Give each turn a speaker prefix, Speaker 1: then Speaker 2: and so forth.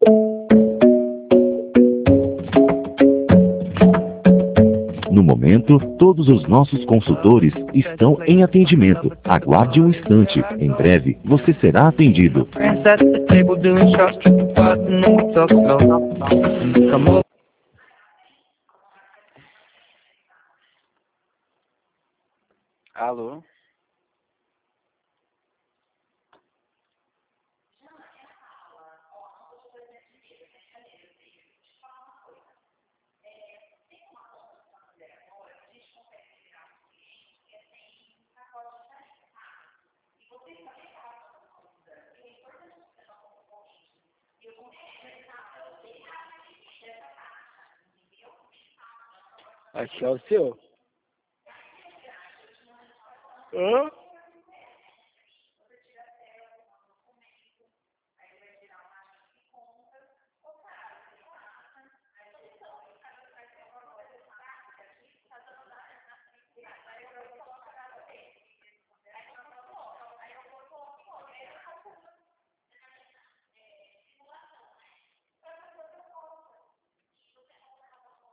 Speaker 1: No momento, todos os nossos consultores estão em atendimento. Aguarde um instante. Em breve, você será atendido.
Speaker 2: Alô? Aqui é o seu. Hã?